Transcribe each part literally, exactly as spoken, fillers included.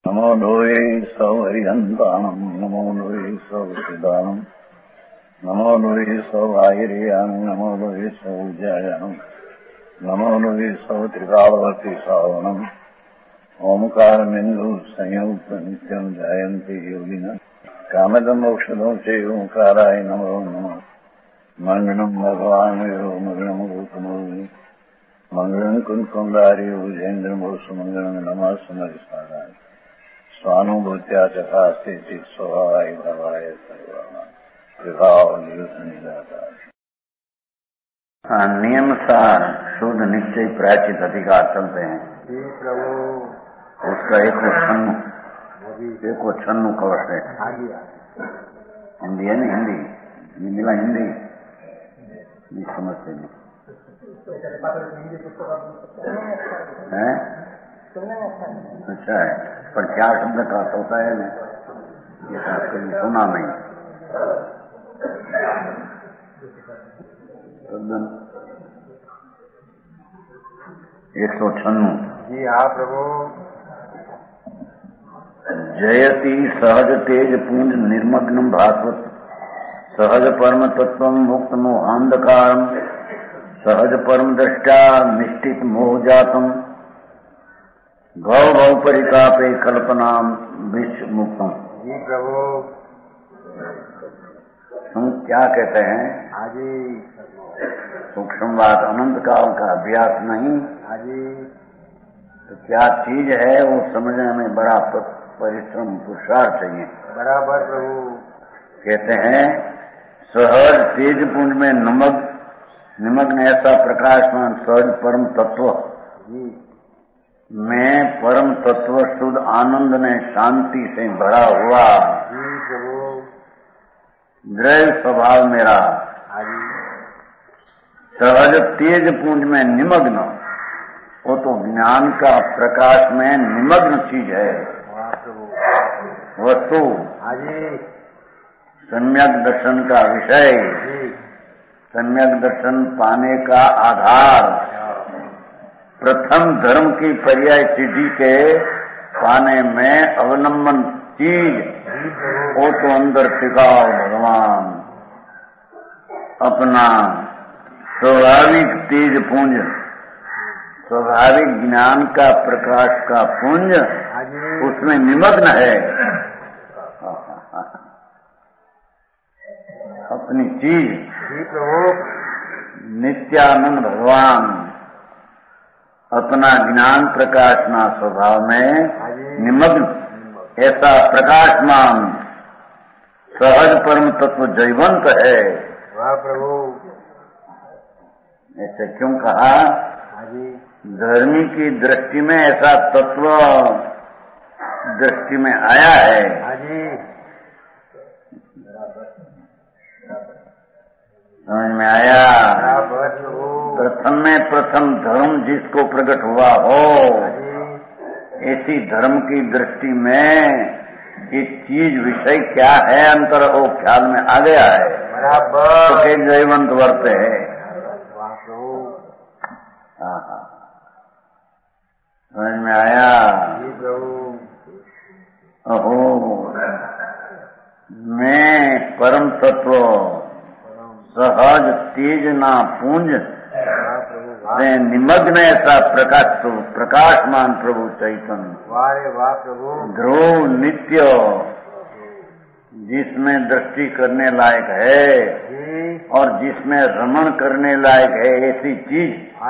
नमो लोये सौहरिहन्ताणम् नमो लोये सौचिदानम् नमो लोये सौभागिर्याम् नमो लोये सौजायानम् नमो लोये सौत्रिकालवती सावनम् ओंकारमिन्दु संयुक्त नित्यम् जायन्ति योगिनः कामदमोक्षदं च ओंकाराय नमो नमः मङ्गलम् भगवान् यो मङ्गलम् रूपमोहि मङ्गलम् कुन्कुण्डारि भुजेन्द्रमोसुमङ्गलम् नमः समरिसाराय स्वानुभूत्या चकास्ते चित् स्वभावाय भवाय सर्वाणां विभाव निदाता नियम सार शुद्ध निश्चय प्राचित अधिकार चलते हैं जी प्रभु। उसका एक वो छन्नु एक वो छन्नु कवर है। हिंदी है ना, हिंदी ये मिला हिंदी नहीं समझते नहीं है। अच्छा है, पर क्या शब्द का होता है ना, ये कभी सुना नहीं। एक सौ छन्नु जी हाँ प्रभु। जयति सहज तेज पुंज निर्मग्नम भास्वत सहज परम तत्व मुक्त मोहांधकारम सहज परम दृष्टा निष्ठित मोह जातम भव भव परितापे कल्पना विश्व मुक्तम। जी प्रभु। हम क्या कहते हैं? हाँ जी। सूक्ष्म बात अनंत काल का अभ्यास नहीं। हाँ जी। तो क्या चीज है वो समझने में बड़ा परिश्रम पुरुषार्थ चाहिए। बराबर प्रभु। कहते हैं सहज तेज पुंज में नमक निमग्न ऐसा प्रकाशमान सहज परम तत्व जी मैं परम तत्व शुद्ध आनंद में शांति से भरा हुआ जी प्रभु। दृढ़ स्वभाव मेरा सहज तेज पुंज में निमग्न, वो तो ज्ञान का प्रकाश में निमग्न चीज है वस्तु। सम्यक दर्शन का विषय, सम्यक दर्शन पाने का आधार, प्रथम धर्म की पर्याय सिद्धि के पाने में अवलंबन चीज वो तो अंदर टिकाओ भगवान अपना स्वाभाविक तेज पुंज, स्वाभाविक ज्ञान का प्रकाश का पुंज उसमें निमग्न है। अपनी चीज नित्यानंद भगवान अपना ज्ञान प्रकाशना स्वभाव में निमग्न ऐसा प्रकाशमान सहज परम तत्व जयवंत है। वाह प्रभु। ऐसे क्यों कहा? धर्मी की दृष्टि में ऐसा तत्व दृष्टि में आया है। समझ में आया? प्रथम में प्रथम धर्म जिसको प्रकट हुआ हो ऐसी धर्म की दृष्टि में ये चीज विषय क्या है अंतर वो ख्याल में आ गया है। तो के जयवंत वर्त है। समझ में आया? ओहो मैं परम तत्व सहज तेज ना पुंज में निमग्न ऐसा प्रकाश तो प्रकाशमान प्रभु चैतन्य वाह प्रभु। ध्रुव नित्य जिसमें दृष्टि करने लायक है और जिसमें रमण करने लायक है ऐसी चीज।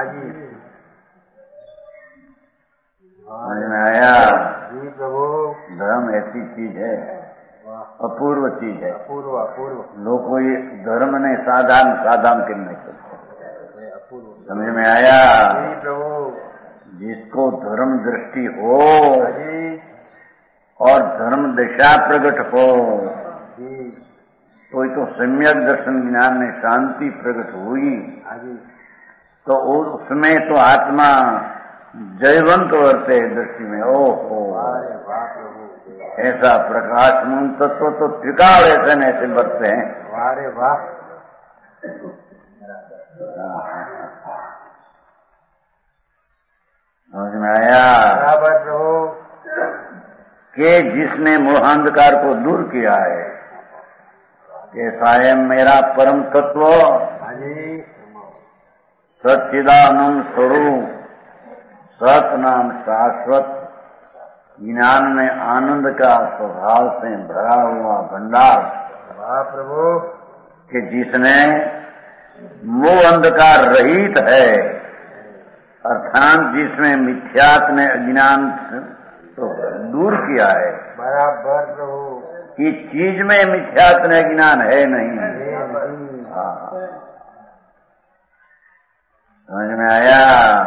समझ में आया? जी प्रभु। धर्म ऐसी चीज है, अपूर्व चीज है। अपूर्व अपूर्व। लोग कोई धर्म ने साधारण साधारण के नहीं सकते। समझ में आया? जी प्रभु। जिसको धर्म दृष्टि हो और धर्म दिशा प्रकट हो तो तो सम्यक दर्शन ज्ञान में शांति प्रकट हुई तो उसमें तो आत्मा जयवंत वर्ते दृष्टि में। ओहो ऐसा प्रकाशमान तत्व तो त्रिकाल ऐसे न ऐसे बरते हैं। वारे वाह। समझ में आया? बराबर प्रभु। कि जिसने मोहांधकार को दूर किया है, कि स्वयं मेरा परम तत्व सच्चिदानंद स्वरूप सत नाम शाश्वत ज्ञान में आनंद का स्वभाव से भरा हुआ भंडार। वाह प्रभु। कि जिसने मोह अंधकार रहित है, अर्थात जिसमें मिथ्यात्व ने अज्ञान तो दूर किया है। बराबर प्रभु। कि चीज में मिथ्यात्व ने अज्ञान है नहीं। हाँ, समझ में आया?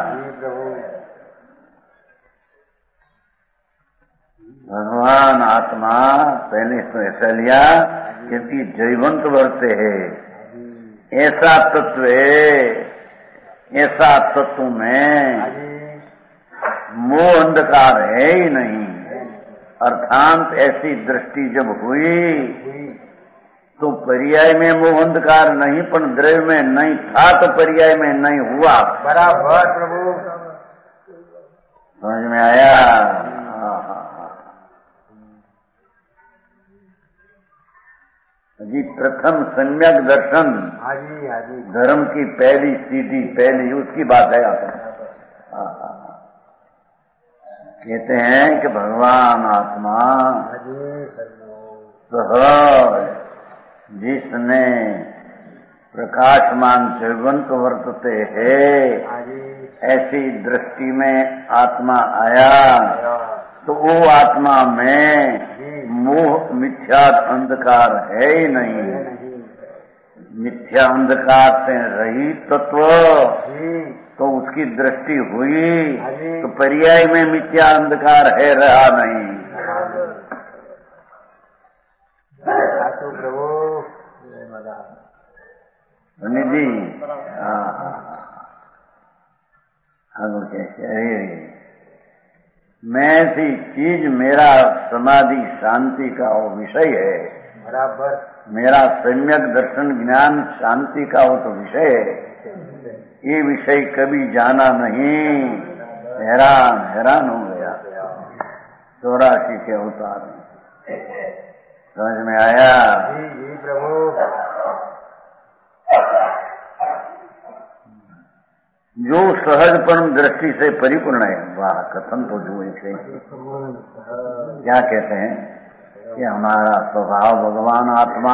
भगवान आत्मा पहले तो ऐसा लिया क्योंकि जैवंत वर्ते है, ऐसा तत्व है, ऐसा तत्व में मोह अंधकार है ही नहीं। अर्थात ऐसी दृष्टि जब हुई तो पर्याय में मोह अंधकार नहीं, पर द्रव्य में नहीं था तो पर्याय में नहीं हुआ। बराबर प्रभु। समझ में आया? जी प्रथम सम्यक दर्शन हाजी हाजी धर्म की पहली सीधी पहली उसकी बात है। आप कहते हैं कि भगवान आत्मा सहज जिसने प्रकाशमान जयवंत वर्तते है, ऐसी दृष्टि में आत्मा आया तो वो आत्मा में मोह मिथ्या अंधकार है ही नहीं। मिथ्या अंधकार से रहित तत्व तो उसकी दृष्टि हुई तो पर्याय में मिथ्या अंधकार है रहा नहीं। प्रभु जी हाँ कैसे मैं सी चीज मेरा समाधि शांति का वो विषय है। बराबर। मेरा सम्यक दर्शन ज्ञान शांति का वो तो विषय है। ये विषय कभी जाना नहीं, हैरान हैरान हो गया चौरासी के अवतार में। समझ में आया? जी जी प्रभु। जो सहज परम दृष्टि से परिपूर्ण है, वाह कथन तो जो एक है। क्या कहते हैं कि हमारा स्वभाव भगवान आत्मा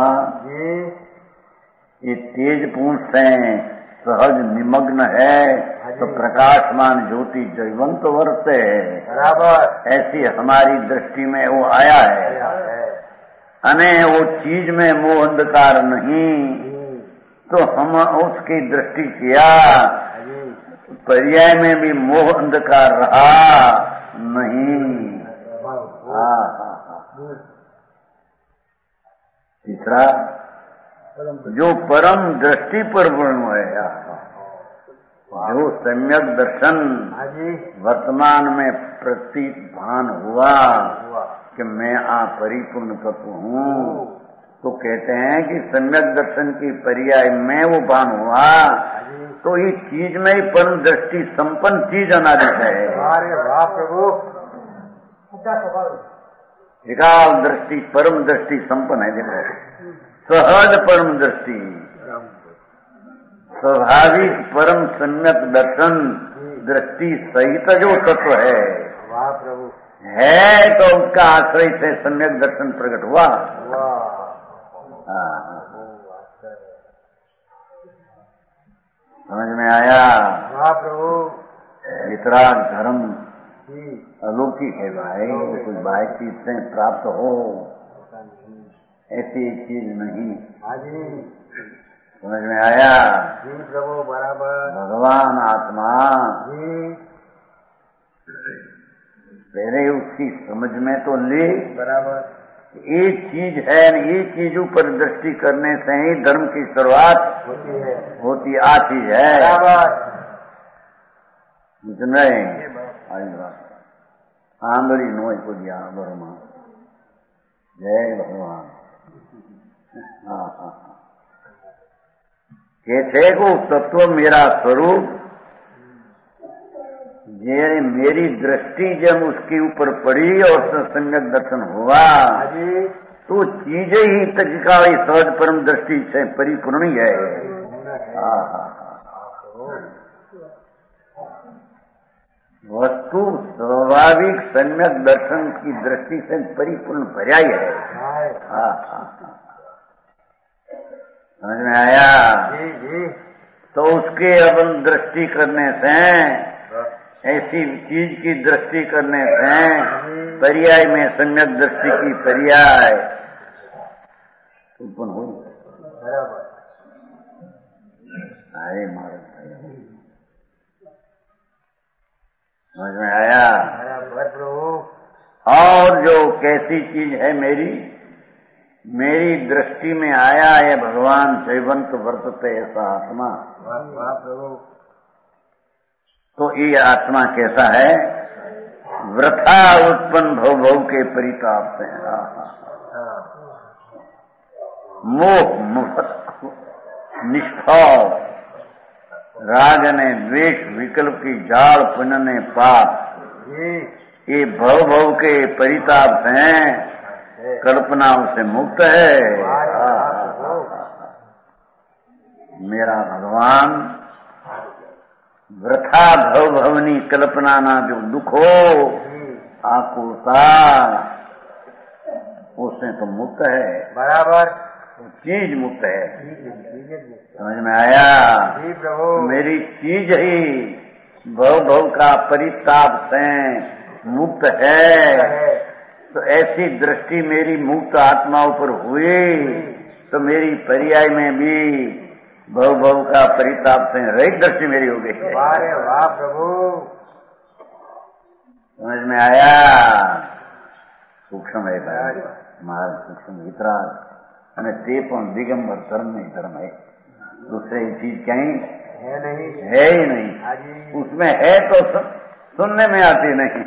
ये तेज पूर्ण से सहज निमग्न है तो प्रकाशमान ज्योति जयवंत वर्ते है। बराबर। ऐसी हमारी दृष्टि में वो आया है, अने वो चीज में मोह अंधकार नहीं तो हम उसकी दृष्टि किया पर्याय में भी मोह अंधकार रहा नहीं। हाँ हाँ हाँ। तीसरा जो परम दृष्टि पर पूर्ण है, जो सम्यक दर्शन वर्तमान में प्रतीत भान हुआ कि मैं आ परिपूर्ण तत्व हूँ, तो कहते हैं कि सम्यक दर्शन की पर्याय में वो भान हुआ तो ये चीज में ही परम दृष्टि संपन्न चीज अनादित है। अरे वाह प्रभु। एकाल दृष्टि परम दृष्टि संपन्न है। देखो सहज परम दृष्टि, स्वाभाविक परम सम्यक दर्शन दृष्टि सहित जो तत्व है। वाह प्रभु। है तो उसका आश्रय से सम्यक दर्शन प्रकट हुआ। हाँ समझ में आया? वाह प्रभु। वितराग धर्म अलौकिक है भाई, कुछ बाह्य चीज से प्राप्त हो ऐसी चीज नहीं। समझ में आया? जी प्रभु। बराबर। भगवान आत्मा जी पहले उसकी समझ में तो ले। बराबर। एक चीज है, एक चीज ऊपर दृष्टि करने से ही धर्म की शुरुआत होती है होती आती है। बराबर। नहीं आंदोली नोई को दिया बर्मा। जय भगवान। हाँ हाँ कहते को तत्व मेरा स्वरूप ये मेरी दृष्टि जब उसके ऊपर पड़ी और सम्यक दर्शन हुआ तो चीजें ही तत्काल सहज परम दृष्टि से परिपूर्ण ही है। वस्तु स्वाभाविक सम्यक दर्शन की दृष्टि से परिपूर्ण भरा ही है। समझ में आया? जी जी। तो उसके अपन दृष्टि करने से, ऐसी चीज की दृष्टि करने से पर्याय में सम्यक दृष्टि की पर्याय उत्पन्न हो। अरे मारो, समझ में आया? और जो कैसी चीज है मेरी मेरी दृष्टि में आया है भगवान शैवंत वर्तते ऐसा आत्मा। तो ये आत्मा कैसा है? वृथा उत्पन्न भव भव के परिताप से मोह मुक्त निष्भाव राग ने द्वेष विकल्प की जाल पुण्य पाप, ये भव भव के परिताप से कल्पनाओं से मुक्त है। मेरा भगवान वृथा भव भवनी कल्पना ना जो दुख हो आकुलता उससे तो मुक्त है। बराबर चीज मुक्त है। समझ में आया? जी प्रभु। मेरी चीज ही भव भव का परिताप से मुक्त है। तो ऐसी दृष्टि मेरी मुक्त आत्माओं पर हुई तो मेरी पर्याय में भी भव भव का परिताप से रहित दृष्टि मेरी हो गई। वाह वाह प्रभु। समझ में आया? सूक्ष्म है महाराज, सूक्ष्म वितराग અને તે પણ દિગંબર ધર્મ नहीं धर्म है। दूसरे चीज कहीं है नहीं, है ही नहीं। उसमें है तो सुनने में आती नहीं।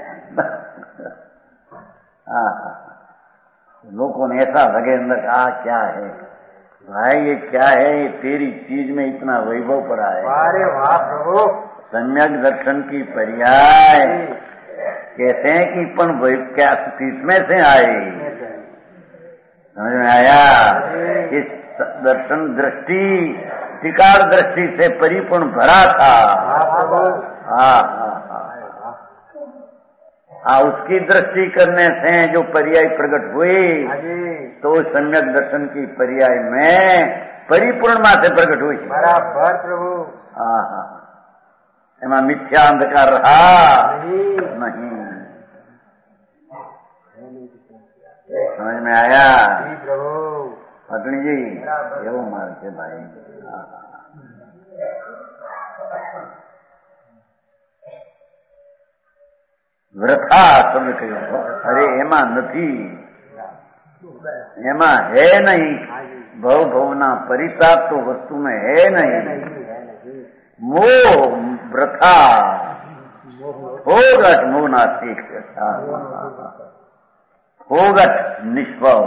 लोगों ने ऐसा लगे अंदर आ क्या है भाई, ये क्या है? ये तेरी चीज में इतना वैभव पड़ा है। अरे वाह प्रभु। सम्यक दर्शन की पर्याय कहते हैं कि पण क्या किसमें से आए? समझ में आया? इस दर्शन दृष्टि त्रिकाल दृष्टि से परिपूर्ण भरा था। हाँ हाँ हाँ, उसकी दृष्टि करने से जो पर्याय प्रकट हुई तो सम्यक दर्शन की पर्याय में परिपूर्ण मां से प्रकट हुई। बराबर प्रभु। हाँ हाँ, एमा मिथ्या अंधकार रहा नहीं। समझ में आया? जी प्रभु। पत्नी जी एवं मार के भाई वृथा शब्द कहो। अरे एमा નથી, एमा है नहीं। भव भवना परिताप तो वस्तु में है नहीं। मोह वृथा होगट मोहना ठीक होगट निष्भव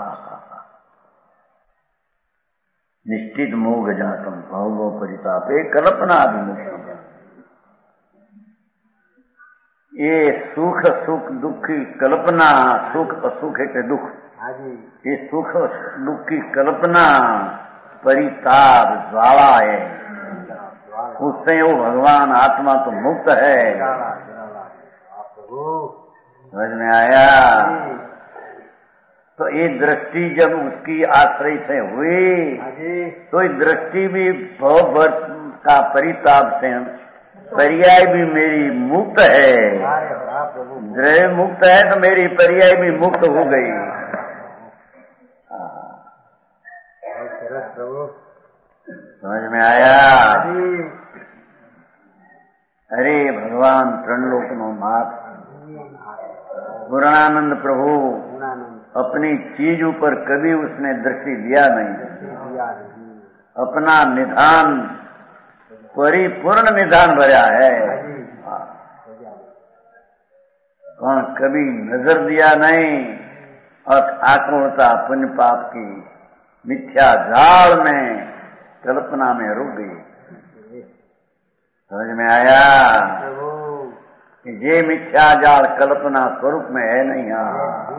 निश्चित मोह जातम भव भव परितापे कल्पना अभिमुखम। ये सुख सुख दुख की कल्पना, सुख असुख है के दुख, ये सुख दुख की कल्पना परिताप ज्वाला है। उससे वो भगवान आत्मा तो मुक्त है। समझ में आया? तो ये दृष्टि जब उसकी आश्रय से हुई तो ये दृष्टि भी भव का परिताप से पर्याय भी मेरी मुक्त है। द्रव्य मुक्त है तो मेरी पर्याय भी मुक्त हो गई। समझ में आया? अरे भगवान त्रिलोक नो नाथ पूर्णानंद प्रभु अपनी चीज ऊपर कभी उसने दृष्टि दिया नहीं। अपना निधान परिपूर्ण निधान भरा है। कौन कभी नजर दिया नहीं और आत्मवता पुण्य पाप की मिथ्या जाल में कल्पना में रुक गई। समझ में आया? ये मिथ्या जाल कल्पना स्वरूप में है नहीं। हाँ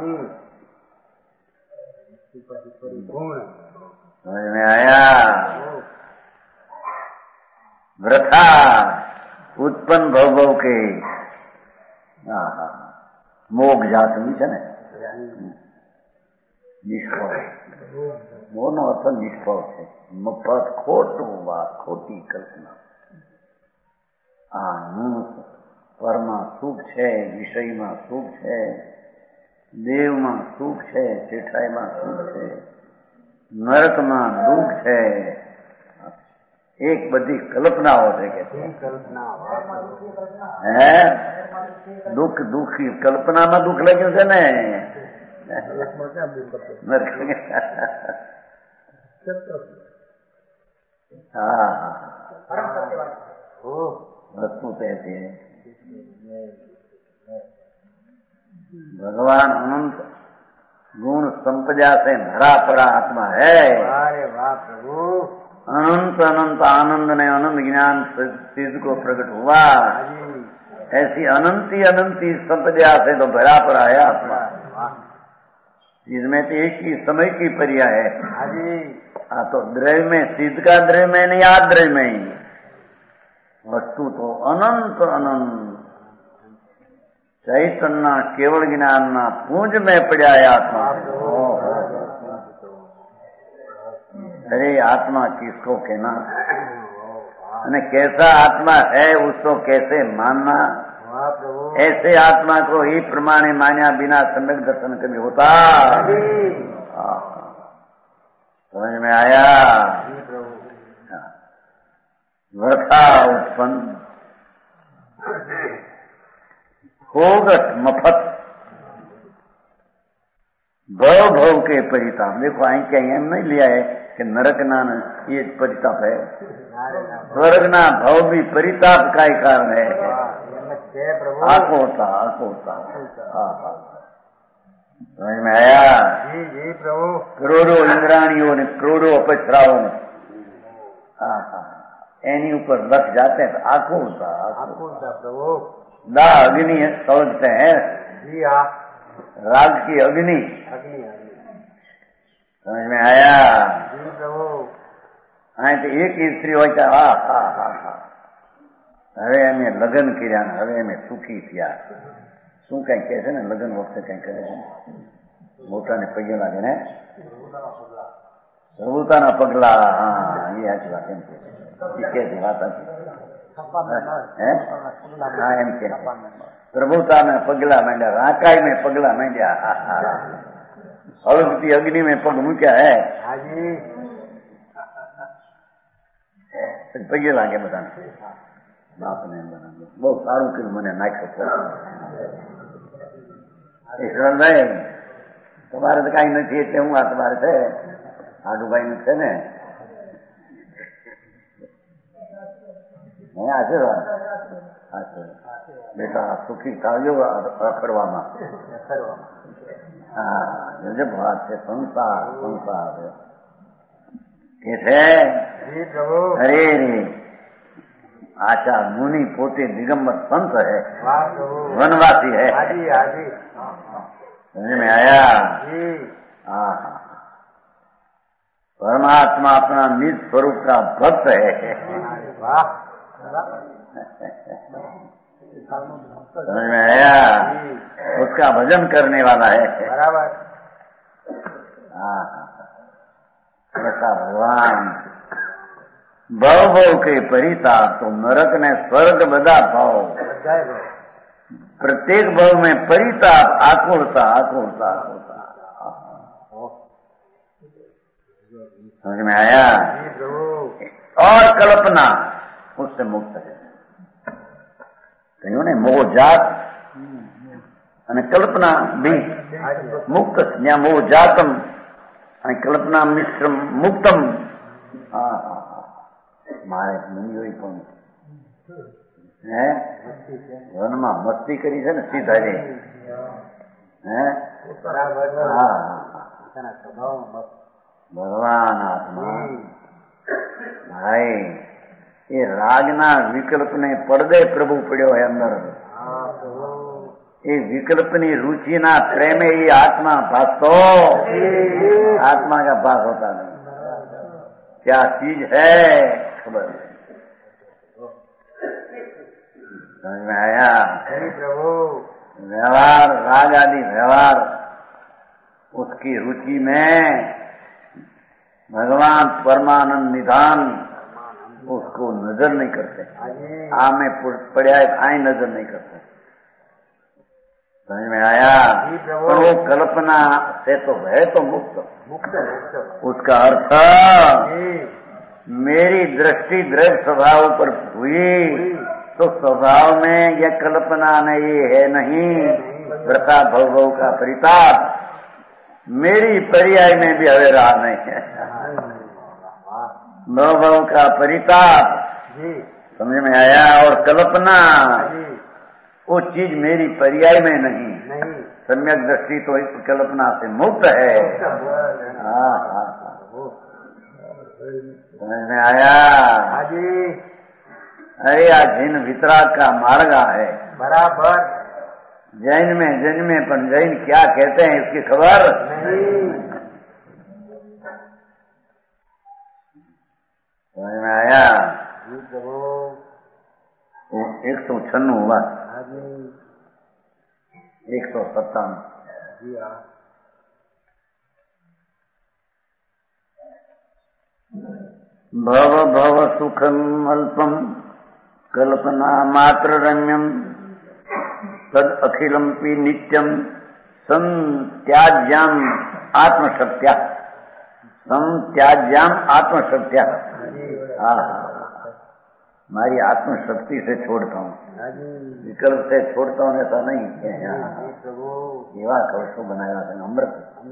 समझ में आया। वृथा उत्पन्न भव भव के મોગ જાતનું છે ને નિષ્ફળ મોનો અર્થ નિષ્ફળ છે મફત ખોટું વાત ખોટી કલ્પના આ હું પરમાં સુખ છે વિષયમાં સુખ છે દેવમાં સુખ છે શેઠાઈમાં સુખ છે નરકમાં દુઃખ છે એક બધી કલ્પનાઓ છે કે હે દુઃખ દુઃખી કલ્પનામાં દુઃખ લાગ્યું છે ને હા વસ્તુ તે છે भगवान अनंत गुण संपदा से भरा पड़ा आत्मा है। अरे वाह प्रभु। अनंत अनंत आनंद ने अनंत ज्ञान सिद्ध को प्रकट हुआ। ऐसी अनंती अनंती संपदा से तो भरा पड़ा है आत्मा। इसमें तो एक ही समय की पर्याय है। हाँ तो द्रव्य में सिद्ध का द्रव्य में नहीं आ द्रव्य में ही वस्तु तो अनंत अनंत चैतन्य केवल ज्ञान ना पूंज में पड़ा है आत्मा। अरे आत्मा किसको कहना અને कैसा आत्मा है उसको कैसे मानना। ऐसे आत्मा को ही प्रमाणे मान्या बिना सम्यक दर्शन कभी होता। समझ में आया। वृथा उत्पन्न खोगट मफत भव भव के परिताप। देखो आई क्या एम नहीं लिया है कि नरक ना ये परिताप है, स्वर्ग ना भव भी परिताप का ही कारण है। आको होता आको होता। समझ में आया। जी जी प्रभु। करोड़ों इंद्राणियों ने करोड़ों अपसराओं ने हाँ हाँ एनी ऊपर लग जाते हैं तो आको होता आको होता प्रभु। दा अग्नि समझते हैं। जी हाँ राग की अग्नि अग्नि अग्नि समझ में आया। जी प्रभु। हाँ तो एक स्त्री होता हा हा हा हा હવે અમે લગ્ન કર્યા ને હવે અમે સુખી થયા શું કઈ કહે છે ને લગ્ન વખતે કઈ કરે છે મોટાને પગે લાગે ને પ્રભુતાના પગલા હા એ સાચી વાત એમ કે છે વાત હા એમ કે પ્રભુતાના પગલા માંડ્યા રાકાઈ में પગલા માંડ્યા હળગતી અગ્નિ में પગ મૂક્યા હે પગે લાગે બધાને બાપ ને બહુ સારું કર્યું મને નાખ્યો ઈશ્વરભાઈ તમારે તો કઈ નથી એટલે હું આ તમારે છે આડુભાઈ નું છે ને આશીર્વાદ આશીર્વાદ બેટા સુખી થાવજો રખડવામાં હા ગજબ વાત છે સંસાર સંસાર કે છે અરે રે आचा मुनि पोते दिगंबर संत है वनवासी है समझ में आया। हाँ परमात्मा अपना निज स्वरूप का भक्त है। समझ में आया। उसका भजन करने वाला है बराबर। हाँ ऐसा भगवान भव भव के परिताप तो नरक ने स्वर्ग बदा भाव प्रत्येक भव में परिताप आकुलता आकुलता आकुलता समझ में आया। और कल्पना उससे मुक्त है कहो ने मोह जात અને કલ્પના भी मुक्त या मोह जातम અને कल्पना मिश्रम मुक्तम। हाँ મારે મુનિઓએ પણ હે વનમાં મસ્તી કરી છે ને સીધા રે હે ભગવાન આત્મા ભાઈ એ રાગના વિકલ્પ ને પડદે પ્રભુ પડ્યો હોય અંદર ये विकल्पनी रुचि ना प्रेम ये आत्मा पास तो आत्मा का पास होता नहीं। क्या चीज है खबर नहीं। समझ में आया? प्रभु व्यवहार राग आदि व्यवहार उसकी रुचि में भगवान परमानंद निधान उसको नजर नहीं करते। आ में पड़ा आई नजर नहीं करते। समझ में आया? पर वो कल्पना से तो है तो मुक्त मुक्त उसका अर्थ मेरी दृष्टि द्रव्य स्वभाव पर हुई तो स्वभाव में यह कल्पना नहीं है नहीं व्रता भव का परिताप मेरी पर्याय में भी हवे रहा नहीं है। भव का परिताप समझ में आया? और कल्पना वो चीज मेरी पर्याय में नहीं, नहीं। सम्यक दृष्टि तो इस कल्पना से मुक्त है। हाँ हाँ समझ में आया? अरे आ जैन वितराग का मार्ग है बराबर। जैन में जैन में पर जैन क्या कहते हैं इसकी खबर नहीं। समझ में आया? एक सौ छन्नू हुआ एक सौ सत्तावन। भव भव सुखम अल्पम कल्पना मात्र रम्यम तद अखिलम पी नित्यम संत्याज्याम आत्मशक्त्या संत्याज्याम आत्मशक्त्या। हमारी आत्मशक्ति से छोड़ता हूँ विकल्प से छोड़ता हूँ ऐसा नहीं है। सेवा कवसो बनाया अमृत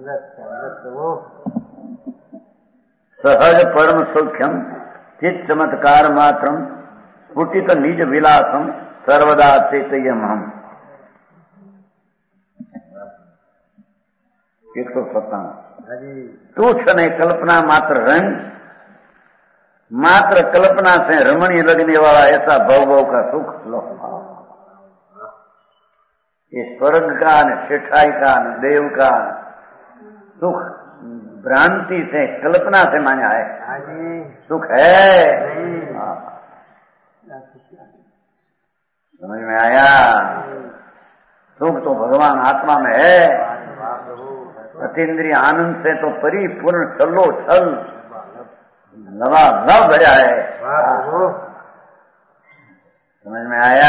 सहज परम सौख्यम चित चमत्कार मात्रम स्फुटित निज विलासम सर्वदा चेतयम हम। एक सौ सत्तावन। तुच्छ ने कल्पना मात्र रंग मात्र कल्पना से रमणीय लगने वाला ऐसा भव भव का सुख लो। ये स्वर्ग का न शिक्षाई का न देव का सुख भ्रांति से कल्पना से माना है सुख है। समझ में आया? सुख तो भगवान आत्मा में है। अतीन्द्रिय आनंद से तो परिपूर्ण छलो छल लवा लव भरा है। समझ में आया?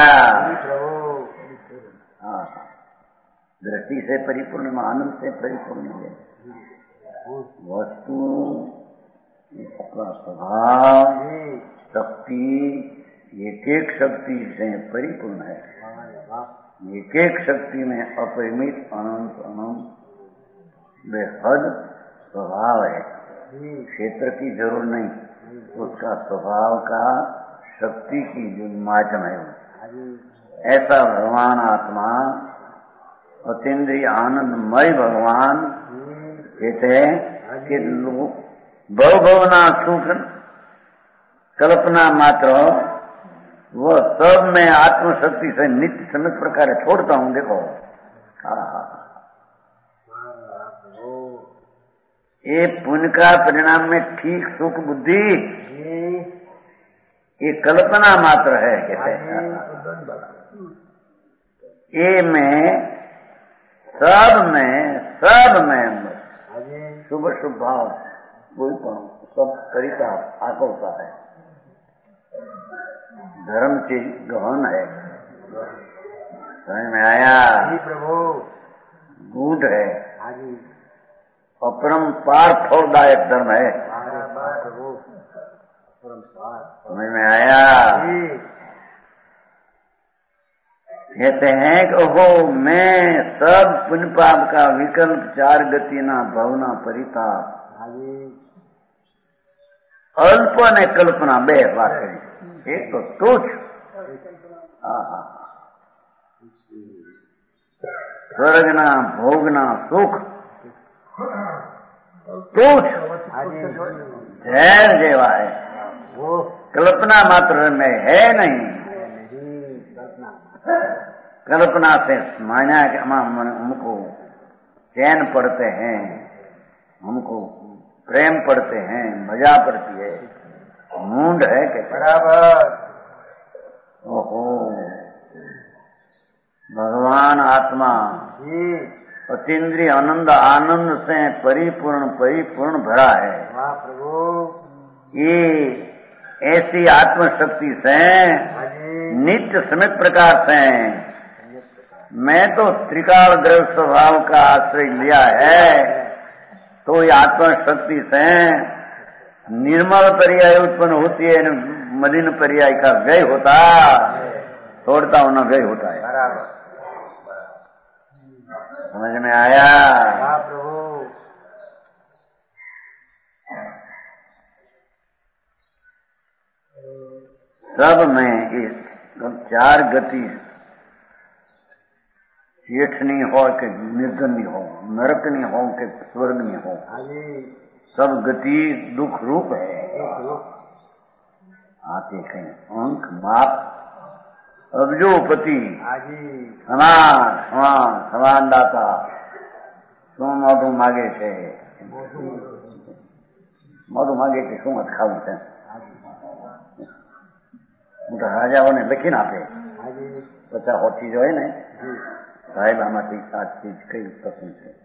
हाँ दृष्टि से परिपूर्ण आनंद से परिपूर्ण है वस्तु इसका स्वभाव शक्ति एक एक शक्ति से परिपूर्ण है। एक एक शक्ति में अपरिमित अनंत अनंत बेहद स्वभाव है। क्षेत्र की जरूर नहीं उसका स्वभाव का शक्ति की जो माध्यम है ऐसा भगवान आत्मा अतीन्द्रिय आनंदमय भगवान कहते हैं कि भव भवना सुख कल्पना मात्र वह सब मैं आत्मशक्ति से नित्य समय प्रकार छोड़ता हूँ। देखो ये पुण्य का परिणाम में ठीक सुख बुद्धि ये कल्पना मात्र है कहते हैं। ये में सब में सब में शुभ शुभ भाव कोई सब तरीका आकलता है। धर्म चीज गहन है। समझ में आया? प्रभु गूढ़ है अपरंपार फलदायक धर्म है। समझ में आया? कहते हैं कि ओहो मैं सब पुण्य पाप का विकल्प चार गति ना भवना परिताप अल्प ने कल्पना बे वाकई एक तो तुच्छ स्वर्गना भोगना सुख तुच्छ धैर्य जेवा है वो कल्पना मात्र में है नहीं। कल्पना से माना कि हम हमको चैन पड़ते हैं, हमको प्रेम पड़ते हैं, मजा पड़ती है, मूड है कि बराबर। ओहो, भगवान आत्मा जी अतीन्द्रिय आनंद आनंद से परिपूर्ण परिपूर्ण भरा है। वाह प्रभु। ये ऐसी आत्मशक्ति से नित्य समित प्रकार से मैं तो त्रिकाल द्रव्य स्वभाव का आश्रय लिया है, तो ये आत्मशक्ति से निर्मल पर्याय उत्पन्न होती है, मलिन पर्याय का व्यय होता, छोड़ता होना व्यय होता है। बराबर। समझ में आया? वाह प्रभु। सब में इस चार गति जेठनी हो कि निर्जनी हो, नरकनी हो कि स्वर्गनी हो, सब गति दुख रूप है। आते कहीं अंक माप अब्जोपति समान समान समान दाता શું મોઢું માગે છે, મોઢું માગે છે શું ખાવું છે, મોટા રાજાઓને લખીને આપે પચાસ હોઠી જ હોય ને, સાહેબ આમાંથી આ ચીજ કઈ પસંદ છે,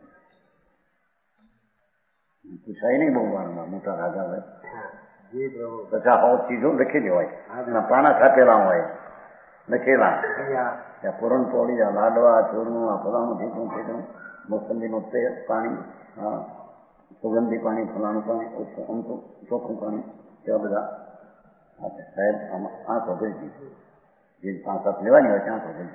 પૂછાય નહીં બહુ વારમાં, મોટા રાજા હોય પચાસ હો ચીજો લખેલી હોય, એના પાના છાપેલા હોય, લખેલા ત્યાં પૂરણપોળી, આ લાડવા, ચોરનું, આ ફલાણું ઠીકું ઠીકું, મોસંબીનું તેલ પાણી, હા સુગંધી પાણી, ફલાણું પાણી, અમુક ચોખ્ખું પાણી, એવા બધા આપે. સાહેબ આમાં આંખો ભરી દીધી, જે પાંચ સાત લેવાની હોય ત્યાં આંખો ભરી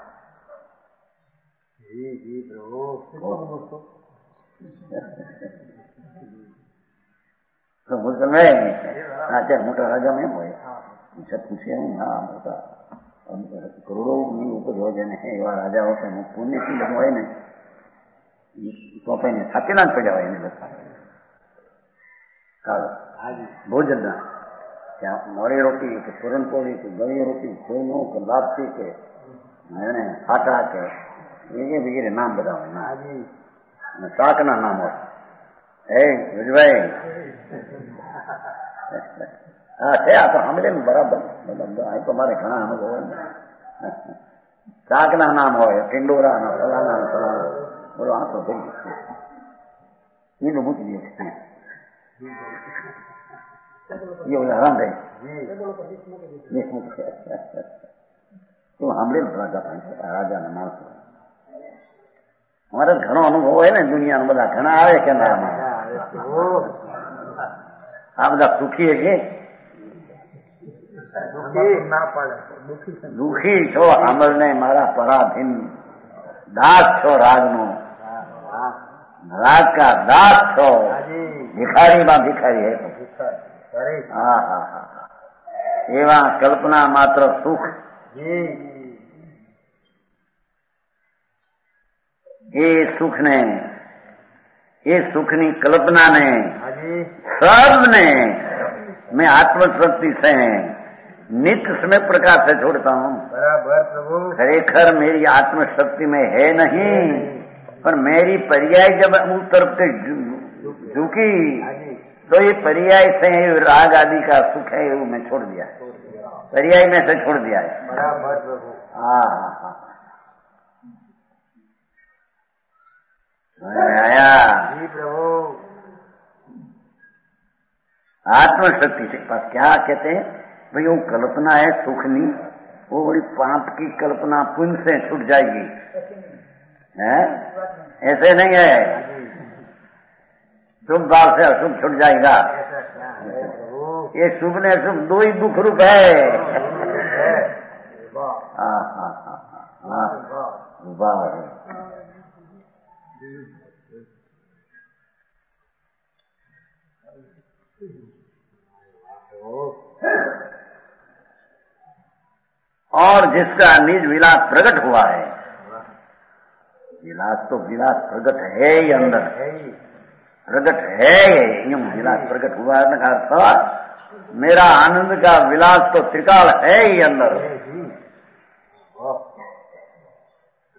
મોટા રાજામાં એમ હોય, પૂછે હું હા મોટા કરોડોની ઉપજ હોય છે ને એવા રાજા હોય ને પુણ્ય થી બધું હોય ને ચોપાઈને છાપેલા જ પડ્યા હોય એને બધા ભોજનના, ત્યાં મોડી રોટી કે પૂરણપોળી કે ગળી રોટી, કોઈનું કે લાપસી કે એને ફાટા કે વગેરે વગેરે નામ બધા હોય, અને શાકના નામ હોય. એ વિજભાઈ હા છે, આ તો સાંભળે ને બરાબર, તો મારે ઘણા અનુભવ હોય ને. શાકના નામ હોય, ટિંડોરા, ફલાણા ફલાણા, બોલો આ તો થઈ ગયું એનું મૂકી દે છે, એ બધા હરામ થાય તો સાંભળે ને રાજા રાજાના માણસો. અમારે ઘણો અનુભવ હોય ને દુનિયાના, બધા ઘણા આવે કે ના, આ બધા સુખી છે, દુઃખી છો સાંભળ ને, મારા પરાધીન દાસ છો, રાગનો રાગ કા દાસ છો, ભિખારી માં ભિખારી હે. હા હા હા, એવા કલ્પના માત્ર સુખ, એ સુખ ને, એ સુખની कल्पना ने सब ने मैं आत्मशक्ति से नित्य समय प्रकार से छोड़ता हूँ. बराबर प्रभु. खरेखर मेरी आत्मशक्ति में है नहीं, पर मेरी पर्याय जब उस तरफ से झुकी तो ये पर्याय से राग आदि का सुख है वो मैं छोड़ दिया है, पर्याय में से छोड़ दिया है. बराबर प्रभु. हाँ हाँ हाँ आया जी प्रभु. आत्मशक्ति से पास क्या कहते हैं भाई, वो कल्पना है सुखनी, वो बड़ी पाप की कल्पना पुण्य से छूट जाएगी, है ऐसे नहीं है, शुभ भाव से अशुभ छूट जाएगा. ये शुभ ने शुभ दो ही दुख रूप है. हाँ हाँ हाँ हाँ वाह. और जिसका निज विलास प्रकट हुआ है, विलास तो विलास प्रकट है ही अंदर, प्रकट है यूं विलास प्रकट हुआ है का अर्थ मेरा आनंद का विलास तो त्रिकाल है ही अंदर.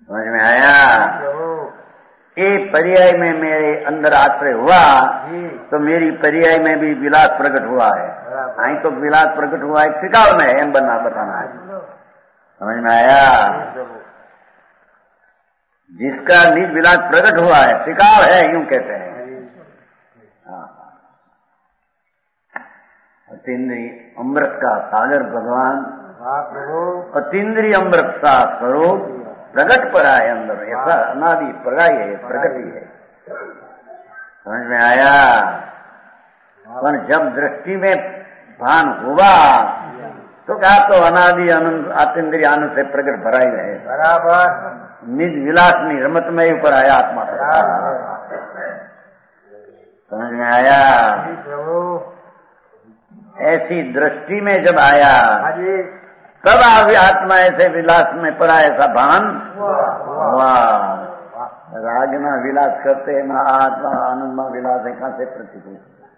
समझ में आया? प्रभु ये पर्याय में मेरे अंदर आश्रय हुआ जी तो मेरी पर्याय में भी विलास प्रकट हुआ है। बराबर आई तो विलास प्रकट हुआ है त्रिकाल में, एम बनना बताना है। समझ में आया? प्रभु जिसका निज विलास प्रकट हुआ है त्रिकाल है, यूं कहते हैं। अतीन्द्रिय अमृत का सागर भगवान, वाह प्रभु अतीन्द्रिय अमृत का स्वरूप प्रकट पड़ा है अंदर। ऐसा अनादि प्रलय है, प्रगति है। समझ में आया? पर जब दृष्टि में भान हुआ तो क्या तो अनादि आनंद अतीन्द्रिय आनंद से प्रकट भरा ही रहे। बराबर निज विलास में रमतमय ऊपर आया आत्मा। समझ में आया? जी प्रभु ऐसी दृष्टि में जब आया हाजी तब अभी आत्मा ऐसे विलास में पड़ा, ऐसा भान हुआ। रागना विलास करते ना आत्मा आनंद में विलास है, कहां से प्रतिकूल।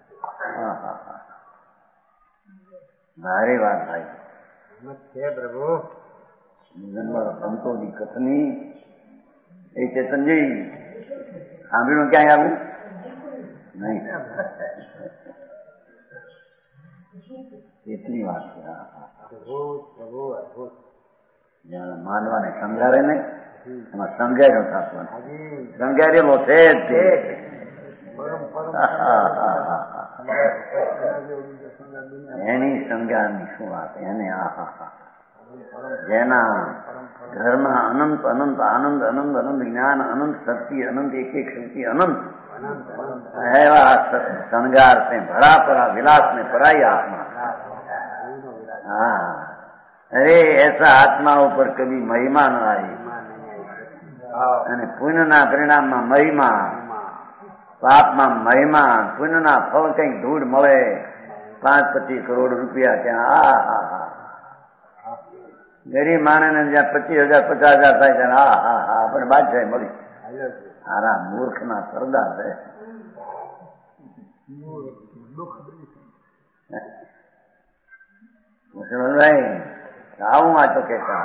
भारी बात भाई। है प्रभु संतो की कथनी ए चेतन जी सांभी में क्या है आगू नहीं એટલી વાત છે। માનવા ને સમજાવે ને એમાં સમજાયેલો થતો સમજાયેલો છે જ તે। એની સમજાવવાની શું વાત એને આહા જેના ઘરમાં અનંત અનંત આનંદ અનંત અનંત જ્ઞાન અનંત શક્તિ અનંત એક એક શક્તિ અનંત એવા શણગાર से भरा पड़ा विलास में पराई आत्मा। हाँ अरे ऐसा आत्मा ऊपर कभी महिमा न आई અને પુણ્યના પરિણામમાં મહિમા, પાપમાં મહિમા, પુણ્યના ફળ કંઈક ધૂળ મળે પાંચ પચીસ કરોડ રૂપિયા ત્યાં આ હા હા ગરીબ માણસને જ્યાં પચીસ હજાર પચાસ હજાર થાય ત્યારે હા હા હા આપણે બાદશાહી મળી। હારા મૂર્ખના સરદાર છે। મુસલમાનભાઈ આવું આ તો કહેતા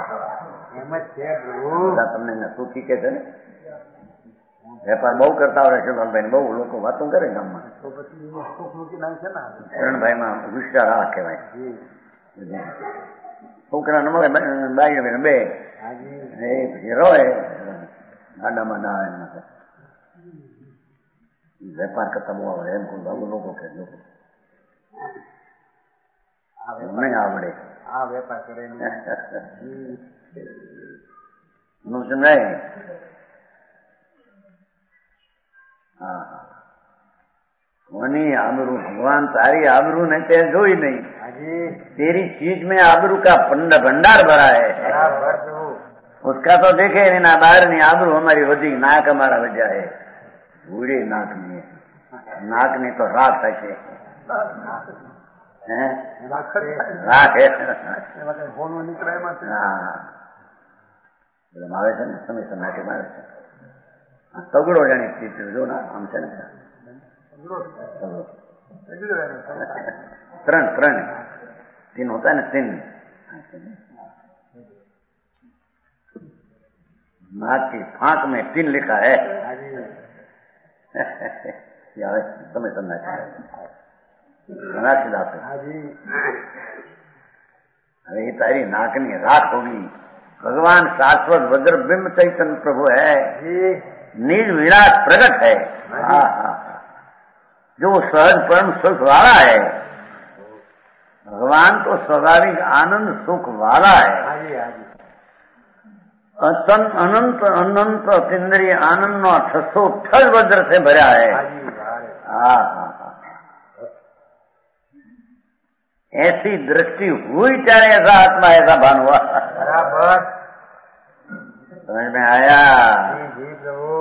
તમને સુખી કે છે ને વેપાર બહુ કરતા હોય શિવલાલભાઈ બહુ લોકો વાતો કરે ગામમાં। શરણભાઈમાં વિસ્તાર આ કહેવાય। છોકરા ન મળે બાઈ બે એ પછી રોય ગાડામાં ના આવે વેપાર કરતા બહુ આવડે એમ કોઈ બહુ લોકો કે લોકો નહીં આવડે આ વેપાર કરે સમજાય। હા કોની આબરૂ ભગવાન તારી આબરૂ ને તે જોઈ નહીં। तेरी चीज में आबरू का भंडार भरा है, उसका तो देखे नहीं ना बाहर नहीं। आबरू हमारी वधी नाक हमारा वजह है बूढ़े नाक नहीं नाक नहीं तो राख है राख है આવે છે ને સમય નાકે મારે છે તગડો જાણી ચીજ જો ના આમ છે ને ત્રણ ત્રણ तीन होता है ना तीन नाक की फांक में तीन लिखा है समय समझना चाहिए। अरे ये तारी नाकनी राख होगी। भगवान शाश्वत वज्र बिंब चैतन्य प्रभु है, निज विलास प्रकट है। हाँ हाँ जो सहज परम सुख वाला है। भगवान तो स्वाभाविक आनंद सुख वाला है। अतन अनंत अनंत अतीन्द्रिय आनंद नो ठसो ठस वज्र से भरा है। हाँ हाँ हाँ ऐसी दृष्टि हुई चाहे ऐसा आत्मा ऐसा भान हुआ। बराबर समझ में आया? जी प्रभु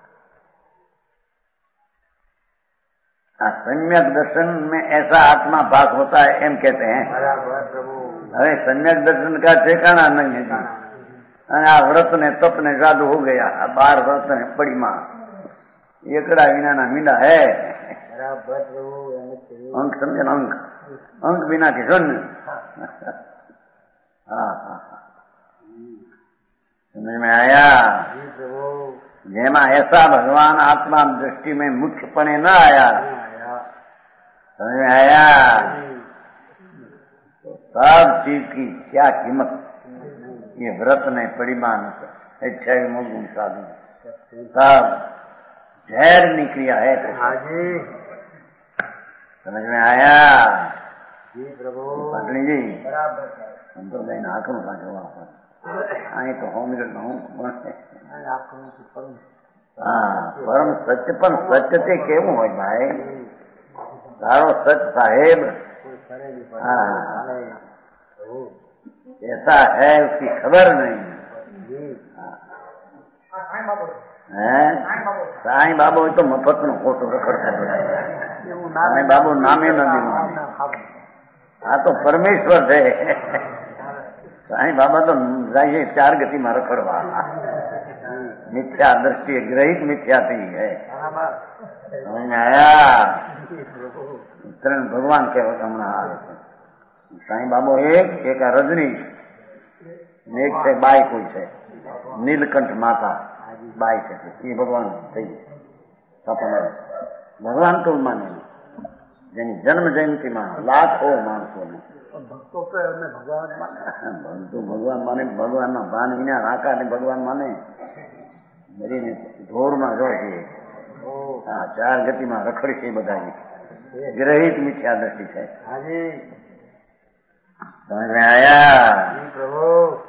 सम्यक दर्शन में ऐसा आत्मा भाग होता है एम कहते हैं। बराबर प्रभु હવે सम्यक दर्शन का ठिकाना नहीं है जी। અને આ વ્રત ને તપ ને જાદુ हो गया। बार व्रत ने पड़ी मां एकड़ा विना ना मींडा है। बराबर प्रभु अंक समझे ना अंक अंक बिना के शून्य। हाँ हाँ समझ में आया? जी प्रभु। જેમાં ऐसा भगवान आत्मा दृष्टि में मुख्यपणे न आया, समझ में आया? तो सब चीज की क्या कीमत ये व्रत ने परिमाण इच्छा गुण साधन सब जहर निक्रिया है। हाँ जी। समझ में आया? जी प्रभु। पत्नी जी बराबर हम तो गए नाकरों का जवाब आए तो होम हूँ हाँ परम सत्य पर सत्य से केवं हो भाई तारो सच साहेब हाँ ऐसा है उसकी खबर नहीं है। साईं बाबू तो मफत नो खोटो रखड़ कर साईं बाबू नामे न दी हाँ तो परमेश्वर थे साईं बाबा तो जाइए चार गति में रखड़वा मिथ्या दृष्टि ग्रहित मिथ्या थी है। समझ में आया? तरण भगवान के हमણાં આવે છે સાईं बाबू एक एक रजनी एक છે બાઈ કોઈ છે નીલકંઠ માતા બાઈ છે એ ભગવાન થઈ સપના ભગવાન તો માને જેની જન્મ જયંતિ માં લાખો માણસો ને ભક્તો તો એમને ભગવાન માને ભક્તો ભગવાન માને ભગવાન ના ભાન વિના રાકા ને ભગવાન માને મરીને ઢોર માં જોઈએ હા ચાર ગતિ માં રખડી છે બધા ग्रहित मिथ्या दृष्टि है। हाँ जी। समझ में आया? जी प्रभु।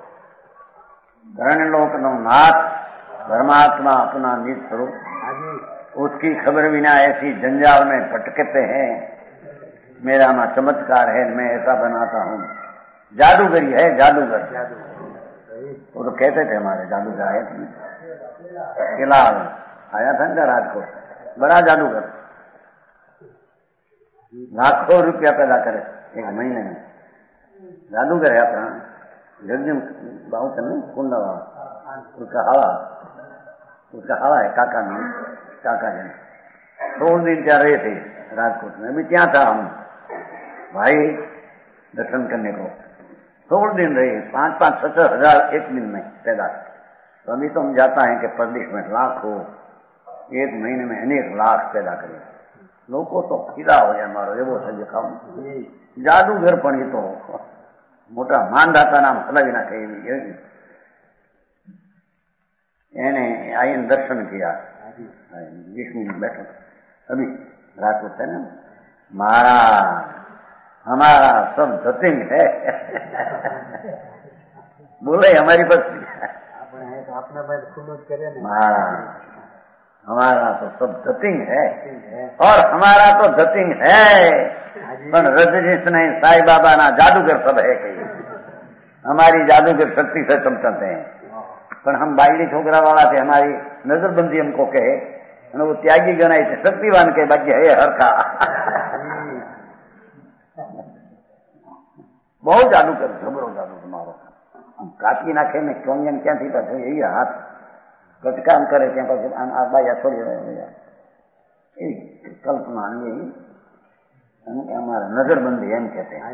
धरण लोक नो नाथ परमात्मा अपना निज स्वरूप हाँ जी। उसकी खबर बिना ऐसी जंजाल में भटकते हैं। मेरा मां चमत्कार है मैं ऐसा बनाता हूँ। जादूगरी है जादूगर। वो तो कहते थे हमारे जादूगर आए थे किला आया था ना राजकोट बड़ा जादूगर लाखों रुपया पैदा करे एक महीने में जादूगर है अपना यज्ञ बाबू से नहीं कुंडा उसका हवा उसका हवा है काका में काका जी सोलह दिन क्या रहे थे राजकोट में अभी क्या था हम भाई दर्शन करने को सोलह दिन रहे पांच पांच सत्तर हजार एक दिन में पैदा तो अभी तो हम जाता है कि प्रदेश में लाखों एक महीने में अनेक लाख पैदा करें લોકો તો ફીરા હોય અમારો એવો છે દેખાવ જાદુગર પણ એ તો મોટા માનદાતા નામ હલાવી નાખે એવી એને આઈને દર્શન किया विष्णु बैठो अभी रात को है ना महाराज हमारा सब धतिंग है बोले हमारी बस अपना भाई खुद करे महाराज हमारा तो सब धतिंग है और हमारा तो धतिंग है पर रजनीश नहीं साईं बाबा ना जादूगर सब है कही हमारी जादूगर शक्ति से चमचते हैं पर हम बाईडी छोकरा वाला थे हमारी नजरबंदी हमको कहे वो त्यागी गणाई थे शक्तिवान के भाग्य है हर का बहुत जादूगर जबरो जादू तुम्हारो हम काटी नाखे में क्यों क्या थी तो यही हाथ कटकाम करे ત્યાં પછી આ બાયા છોડી એ કલ્પના આવી અમારા નજરબંધી એમ કહેते हैं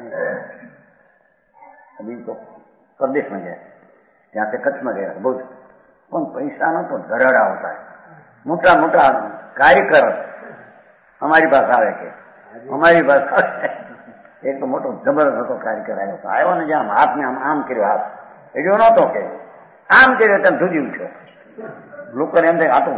अभी तो प्रदेश में गया ત્યાં से कच्छ में गया बहुत પણ પૈસાનો તો ધરાડા होता है मोटा मोटा कार्यकर हमारी पास आवे के हमारी पास एक तो मोटो जबरदस्त હતો कार्यकर આવ્યો તો આવ્યો ને જ્યાં હાથ ને આમ આમ કર્યો હાથ એ જો નહોતો કે આમ કર્યો તેમ ધૂજી ઉઠ્યો लोग एम थे आतो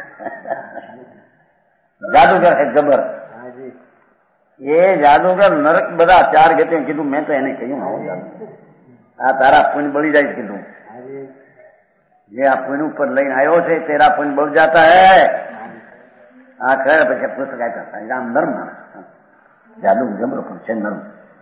जादूगर है जबर ये जादूगर नरक बदा चार गति कीधु मैं तो एने कहूं आ तारा पुण्य बड़ी जाए कीधु ये आ पुण्य ऊपर लઈને आयो छे तेरा पुण्य बढ़ जाता है आ खैर પછી પુસ્તક આતા રામ નર્મ जादू जबर पर છે नर्म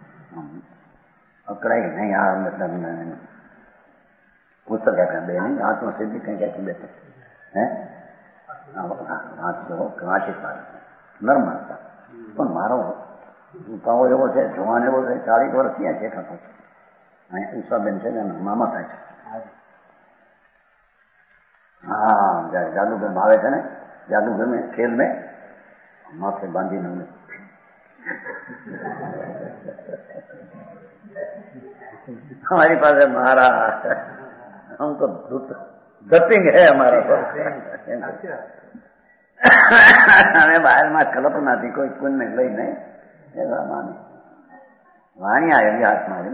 अकड़ाई नहीं आ मतलब पुस्तक आता बे नहीं आत्मा सिद्धि कहीं कहते बैठे हैं हाथ जो कांचे पार नर्म आता પણ મારો ઉપાવો એવો છે જવાન એવો છે ચાલીસ વર્ષ ક્યાં છે ખાતો ઉષાબેન છે ને મામા થાય છે हाँ जादूगर में आवे थे ना जादूगर में खेल में माथे बांधी ने हमारी पास महाराज हम तो दपिंग है हमारा तो અમે બહારમાં કલ્પનાથી કોઈ પુણ્ય લઈ નહીં એવા માને વાણી આવેલી હાથમાં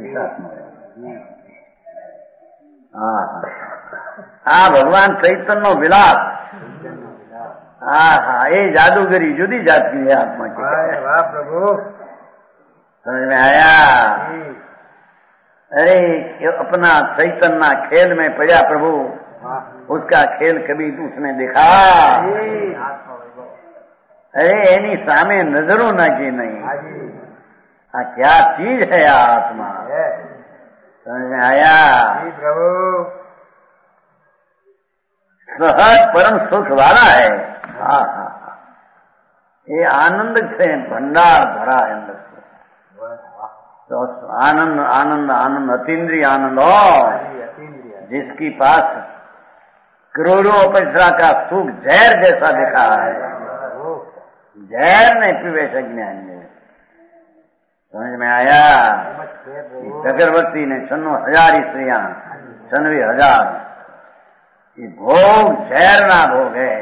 હા આ ભગવાન ચૈતન્ય વિલાસ હા હા એ જાદूगरी जुदी जाती है आत्मा की वाह प्रभु समझ में आया अरे अपना चैतन्य खेल में पड़ा प्रभु उसका खेल कभी उसने देखा अरे एनी सामे नजरों नाखी नहीं हाँ क्या चीज है आ आत्मा समझ में आया प्रभु सहज परम सुख वाला है हाँ हाँ हाँ ये आनंद से भंडार भरा है अंदर से तो आनंद आनंद आनंद अतीन्द्रिय आनंद हो जिसकी पास करोड़ों अपेक्षा का सुख जहर जैसा दिखा है जहर नहीं पीवे से ज्ञान में समझ में आया चक्रवर्ती ने छन्नो हजार स्त्रियां छनवे हजार भोग जहर ना भोग है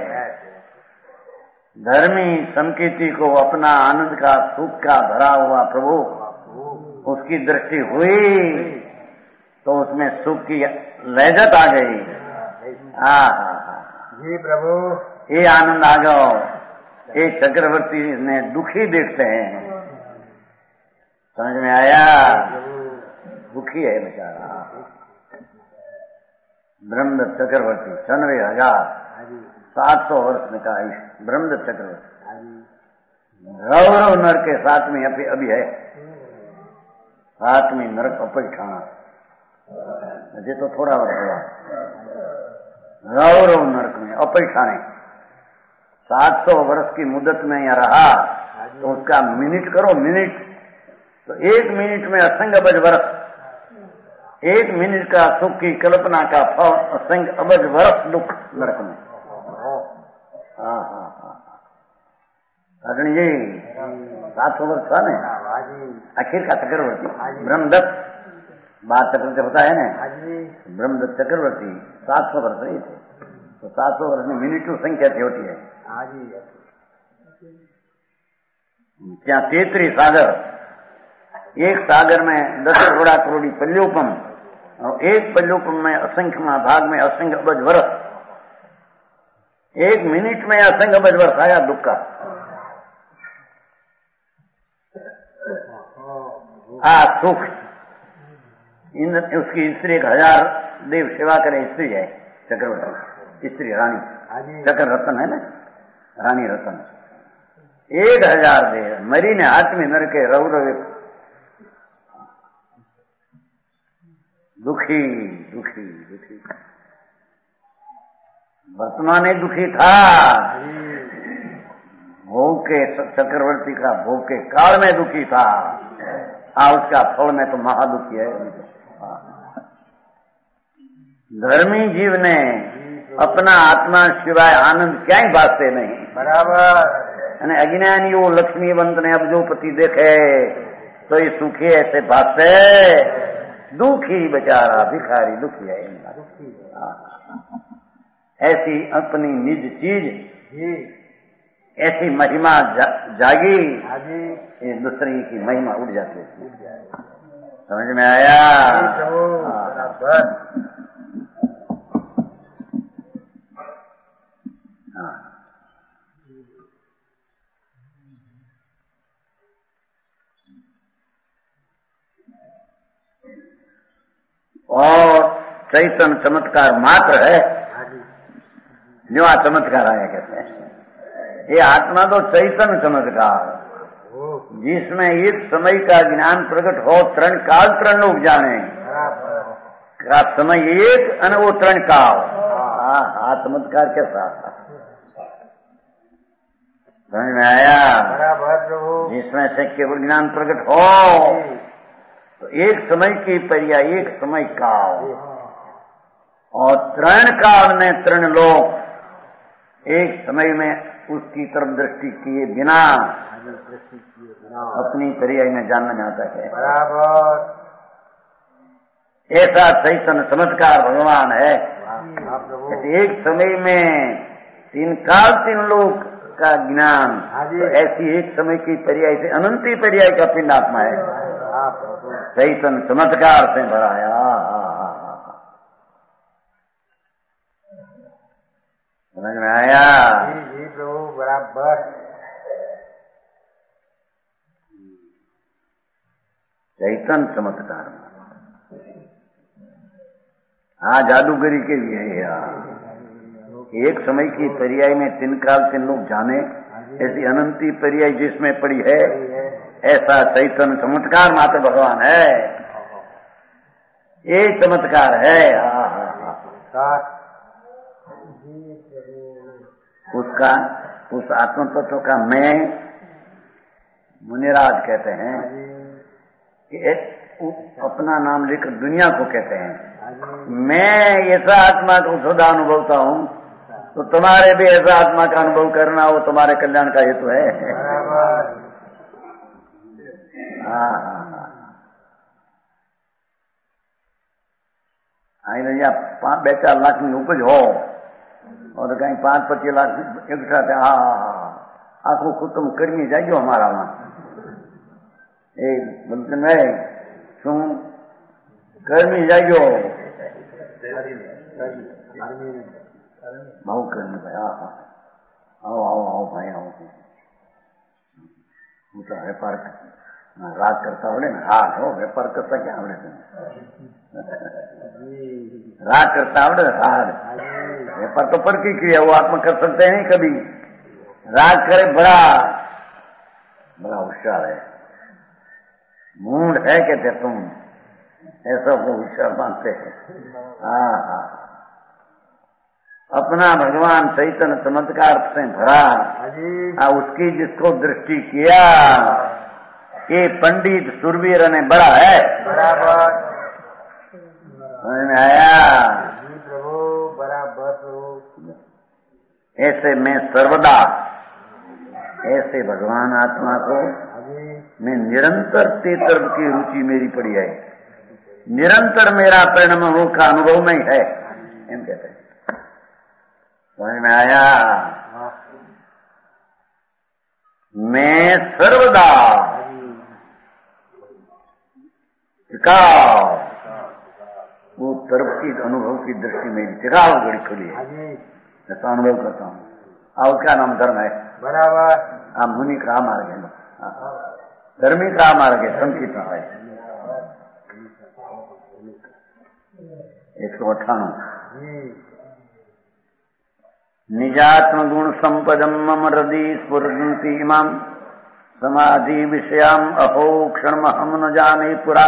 धर्मी संकीर्ति को अपना आनंद का सुख का भरा हुआ प्रभु उसकी दृष्टि हुई तो उसमें सुख की लहजत आ गई हाँ हाँ हाँ जी प्रभु ये आनंद आ गया ये चक्रवर्ती ने दुखी देखते हैं समझ में आया दुखी है बेचारा ब्रह्मदत्त चक्रवर्ती छनवे हजार सात सौ वर्ष में का ब्रह्मदत्त चक्रवर्ती रौरव नर के साथ में अभी अभी है सातवीं नरक अपरिठाना अजय तो थोड़ा वर्ष हुआ रौरव नरक में अपरिठाने सात सौ वर्ष की मुद्दत में यहाँ रहा तो उसका मिनट करो मिनट तो एक मिनट में असंख्य अबज वर्ष एक मिनट का सुख की कल्पना का फल असंख्य अबज वर्ष दुख नरक में हाँ हाँ हाँ अग्नि जी सात सौ वर्ष था ना आखिर का चक्रवर्ती ब्रह्मदत्त बात चक्रवर्ती होता है ना ब्रह्मदत्त चक्रवर्ती सात सौ वर्ष रही थे तो सात सौ वर्ष में मिनटों संख्या थी होती है क्या तेतरी सागर एक सागर में दस करोड़ा करोड़ी पल्योपम और एक पल्योपम में असंख्य भाग में असंख्य अबज वर्ष एक मिनट में असंख्य अबज वर्ष आया दुख का आ सुख इन उसकी स्त्री एक हजार देव सेवा करे स्त्री है चक्रवर्ती स्त्री रानी चक्र रतन है ना रानी रतन एक हजार देव मरी ने हाथ में नर के रव रवे दुखी दुखी दुखी वर्तमान ही दुखी था भोग के चक्रवर्ती का भोग के काल में दुखी था आ उसका फल में तो महादुखी है धर्मी जीव ने अपना आत्मा सिवाय आनंद क्या ही बाते नहीं बराबर અને અજ્ઞાનીઓ લક્ષ્મીવંત ને અબજોપતિ દેખે તો એ સુખી ऐसे भासते दुखी बेचारा भिखारी दुखी है ऐसी अपनी निज चीज ऐसी महिमा जा, जागी ये दूसरे की महिमा उड़ जाती है समझ में आया हाँ और चैतन्य चमत्कार मात्र है जो आ चमत्कार आया कहते हैं ये आत्मा तो चैतन्य चमत्कार जिसमें एक समय का ज्ञान प्रकट हो तरण काल तरण लोग जाने का समय एक अन वो तरण काल हाँ चमत्कार के साथ समझ में आया जिसमें से केवल ज्ञान प्रकट हो तो एक समय की परिया एक समय काल और तरण काल में तरण लोग एक समय में उसकी तरफ दृष्टि किए बिना अपनी परिया में जानना चाहता है बराबर ऐसा चैतन्य चमत्कार भगवान है। हाँ प्रभु। एक समय में तीन काल तीन लोक का ज्ञान, तो ऐसी एक समय की पर्याय से अनंती पर्याय का पिंड आत्मा है। हाँ प्रभु। चैतन्य चमत्कार से भराया। समझ में आया? जी जी प्रभु बराबर। चैतन्य चमत्कार हाँ जादूगरी के लिए है यार। एक समय की पर्याय में तीन काल तीन लोग जाने, ऐसी अनंती पर्याय जिसमें पड़ी है, ऐसा चैतन्य चमत्कार मात्र भगवान है। ये चमत्कार है। हाँ हाँ हाँ उसका उस आत्म तत्व का मैं मुनिराज कहते हैं कि अपना नाम लेकर दुनिया को कहते हैं। मैं ऐसा आत्मा को सदा अनुभवता हूं, तो तुम्हारे भी ऐसा आत्मा का अनुभव करना वो तुम्हारे कल्याण का हेतु है। हाँ हाँ हाँ आई भैया पांच बे चार लाख में उपज हो और कहीं पांच पच्चीस लाख एक साथ हाँ हाँ आंखों को तुम करनी जाइयो हमारा वहां बोलते मैं शू कर्मी जाइयो भाव करनी भाई हाँ हाँ आओ आओ आओ भाई आओ હું તો વેપાર રાગ કરતા આવડે ને હા જો વેપાર કરતા ક્યાં આવડે राग करता आवड़े राग व्यापार तो पर की क्रिया वो आत्मा कर सकते हैं नहीं कभी। राग करे बड़ा बड़ा होशियार है, मूड है कहते तुम ऐसा वो होशियार मानते हैं। हाँ हाँ अपना भगवान चैतन्य चमत्कार से भरा आ उसकी जिसको दृष्टि किया ये पंडित सुरवीर ने बड़ा है। बराबर समझ में आया? जी प्रभु बराबर प्रभु। ऐसे मैं सर्वदा ऐसे भगवान आत्मा को मैं निरंतर ते तरफ की रुचि मेरी पड़ी है, निरंतर मेरा परिणाम का अनुभव नहीं है एम कहते हैं। समझ में आया? मैं सर्वदा टिकाव वो तरफ की अनुभव की दृष्टि में टिकाव घड़ी खुली है, ऐसा अनुभव करता हूँ। और क्या नाम धर्म है? बराबर। आप मुनि का मार्ग है, धर्मी का मार्ग है, संकित है। एक सौ अट्ठानवे निजात्म गुण संपदम मम हृदय स्फुरन्ति इमाम समाधि विषयाम अहो क्षण हम न जाने पुरा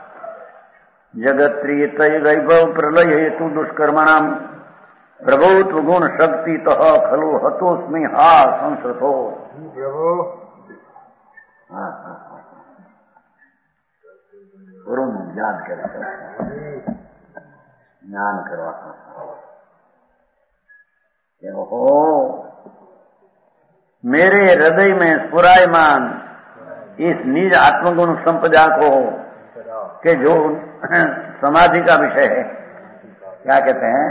जगत्रिय तय वैभव प्रलय हेतु दुष्कर्मणाम प्रभुत्व गुण शक्ति तह खलु हतोस्मि हा संस्कृतो। प्रभु हाँ हाँ हाँ गुरु याद करे ज्ञान करवा हो मेरे हृदय में स्फुरायमान इस निज आत्मगुण संपदा को के जो समाधि का विषय है, क्या कहते हैं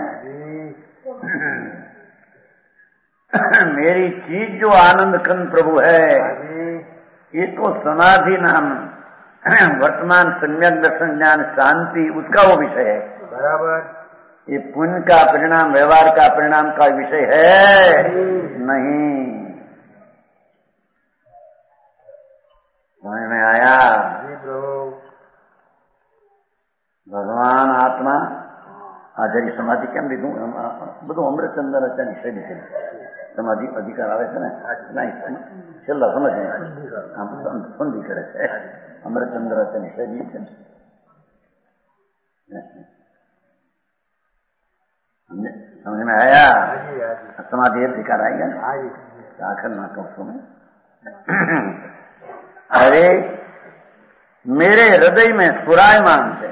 मेरी चीज जो आनंद कंद प्रभु है ये तो समाधि नाम वर्तमान सम्यक दर्शन ज्ञान शांति उसका वो विषय है। बराबर। ये पुण्य का परिणाम व्यवहार का परिणाम का विषय है नहीं। समझ में आया? जी प्रभु। भगवान आत्मा आचार्य समाधि કેમ લીધું બધું અમૃતચંદ્ર આચાર્ય નિષેધ છે સમાધિ અધિકાર આવે છે ને નહીં છેલ્લા સમજ આમ સંધિ કરે છે અમૃતચંદ્ર આચાર્ય નિષેધ છે समझ में आया? समाधि अधिकार आएगा आखिर ना कहूँ में अरे मेरे हृदय में स्फुरायमान थे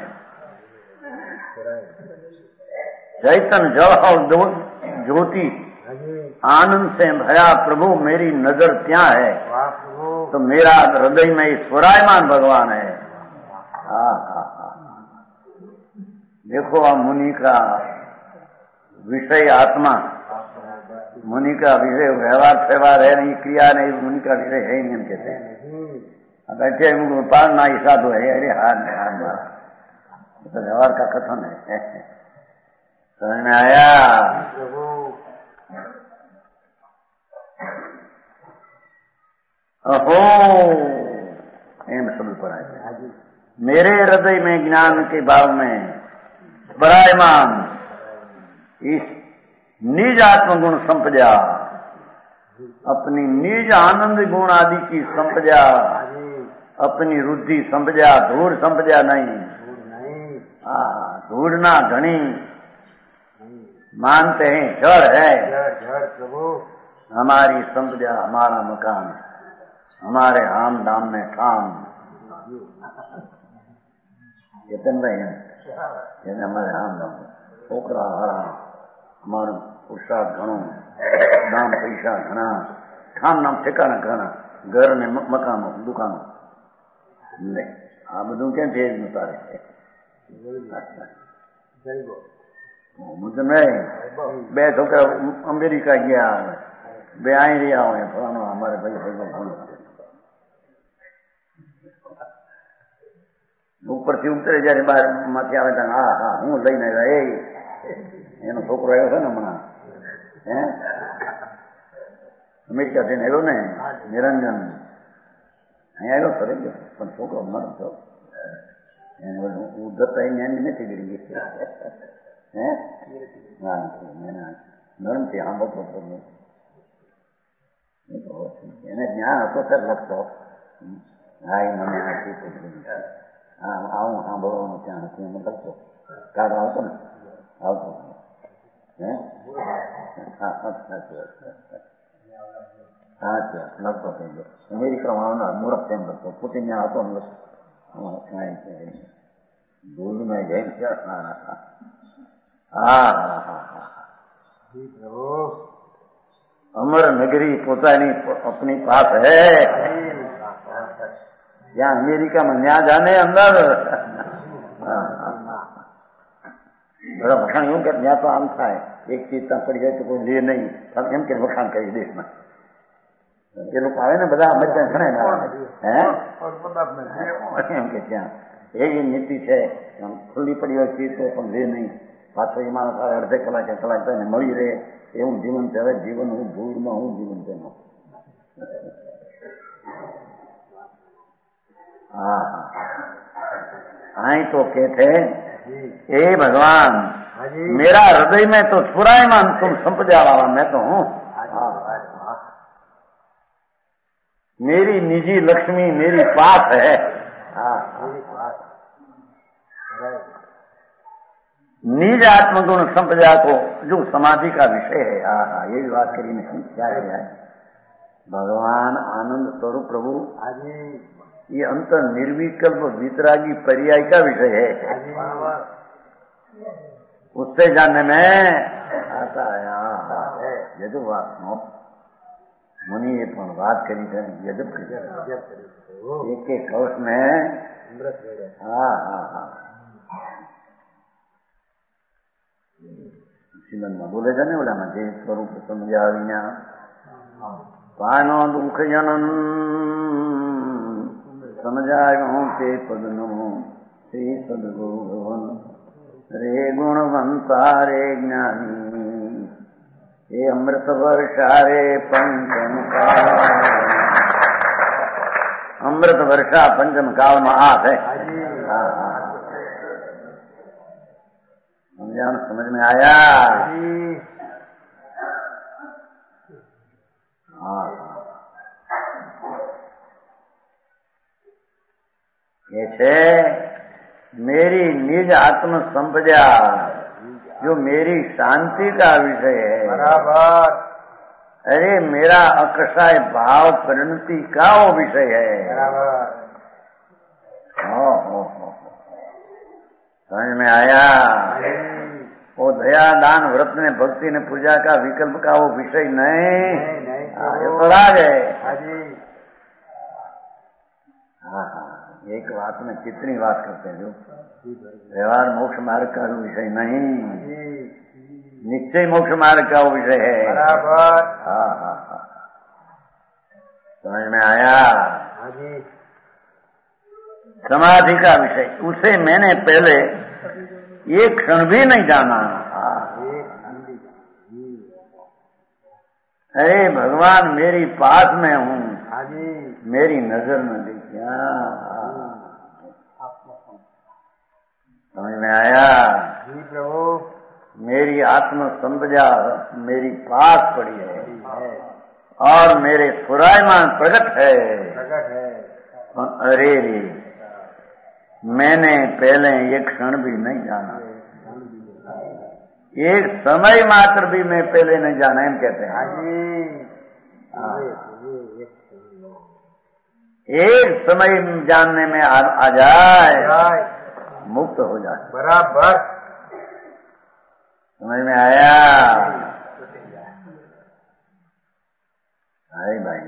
चैतन्य जल और ज्योति आनंद से भया प्रभु मेरी नजर क्या है तो मेरा हृदय में स्फुरायमान भगवान है। हाँ हाँ हाँ देखो आप मुनि का विषय आत्मा, मुनि का विषय व्यवहार व्यवहार है नहीं, क्रिया नहीं, मुनि का विषय है ही नहीं, हम कहते हैं बैठे गोपाल ना ही साधु है, अरे हार नहीं हार मारा, तो व्यवहार का कथन है। समझ में आया? अहो एम सब पर आए, मेरे हृदय में ज्ञान के भाव में बरायमान इस निज आत्मगुण संपदा, अपनी निज आनंद गुण आदि की संपदा, अपनी रुद्धि संपदा, धूड़ संपदा नहीं, हाँ धूड़ ना घनी, मानते हैं जड़ है, हमारी संपदा, हमारा मकान, हमारे हाम दाम में काम, चेतन रहे हैं हमारे हाम दाम छोकरा हरा, हमारो पुरुषार्थ घणो, नाम पैसा घना, ठाम नाम ठेकाना घना, घर ने मकानो दुकानो नहीं, आ બધું કેમ છે તારે મુજબ નહીં, બે છોકરા અમેરિકા ગયા, બે અહીં રહ્યા હોય, ફલાણો અમારે ભાઈ ભાઈ ઘણું ઉપરથી ઉતરે જયારે બહાર માંથી આવે ત્યારે હા હા હું લઈને આવ્યા, એ એનો છોકરો આવ્યો છે ને હમણાં, હે અમેરિકા થઈને આવ્યો ને નિરંજન, અહીંયા આવ્યો ફરે ગયો, પણ છોકરો મર છો ઉદ્ધતા એને નથી ગળી ગઈ, હે હા નરમથી સાંભળતો એને જ્ઞાન હતો સર લખતો, હા એ મને હા આવું સાંભળવાનું ત્યાં નથી, એમ લખતો કાર્ડ આવતો ને આવતો, હે હા સાચી વાત સાચી વાત લખતો થઈ ગયો, અમેરિકામાં આવનાર મૂર્ખ તેમ લખતો, પોતે ત્યાં હતો ને લખતો ભૂલમાં જઈને હા હા હા હા अमर नगरी पोतानी अपनी पास है, यहाँ अमेरिका में न्या जाने अंदर बड़ा वखाण यूं के न्या तो आम था एक चीज ત્યાં પડી જાય તો કોઈ લે નહીં, એમ કે વખાણ કરી દેશમાં એ લોકો આવે ને બધા મજા ઘણા હે એમ કે ત્યાં એવી નીતિ છે, ખુલ્લી પડી હોય ચીજ તો પણ લે નહીં, પાછો એ માણસ આવે અડધે કલાકે કલાક થઈને મળી રહે, એવું જીવન છે. હવે જીવન હું ધૂળમાં હું જીવન તેનું હા आई तो कहते हे भगवान मेरा हृदय में तो छुरायमान तुम संपदा वाला मैं तो हूँ, मेरी निजी लक्ष्मी मेरी पास है, निज आत्मगुण संपदा को जो समाधि का विषय है, हाँ हाँ ये भी बात करी नहीं, क्या किया है भगवान आनंद स्वरूप प्रभु ये अंतर निर्विकल्प वितरागी पर्याय का विषय है, उससे जानने में आता है यदु बात मुनि ये पण बात करी है यदु एक एक कवच में हाँ हाँ हाँ માં બોલે છે ને ઓલામાં જે સ્વરૂપ સમજ્યા વિના પાનો દુઃખ જનન સમજાય હું તે પદનો શ્રી સદગુરુ ભવન રે ગુણવંતા રે જ્ઞાની हे अमृत वर्षा रे पंचम काल, अमृत वर्षा पंचम काल में आप है, समझान समझ में आया? हाँ कैसे मेरी निज आत्म संपदा जो मेरी शांति का विषय है, बराबर। अरे मेरा अकसाय भाव परिणति का वो विषय है, बराबर। हो हो हो समझ में आया? वो दया दान व्रत ने भक्ति ने पूजा का विकल्प का वो विषय नहीं, ये तो राग है। हाँ हाँ एक बात में कितनी बात करते हैं जो व्यवहार मोक्ष मार्ग का विषय नहीं, निश्चय मोक्ष मार्ग का विषय है। बराबर। हाँ हाँ हाँ, समझ में आया? हाँ जी। समाधि का विषय, उसे मैंने पहले एक क्षण भी नहीं जाना। अरे भगवान मेरी पास में हूँ, हाँ जी। मेरी नजर में देखिए। समझ में आया? जी प्रभु। मेरी आत्म संपदा मेरी पास पड़ी है और मेरे सुरायमान प्रकट है। प्रकट है। अरे रे, मैंने पहले एक क्षण भी नहीं जाना, एक समय मात्र भी मैं पहले नहीं जाना, एम कहते हैं। हाँ जी। एक समय जानने में आ, आ जाए, मुक्त हो जाए। बराबर। समझ में आया? अरे भाई,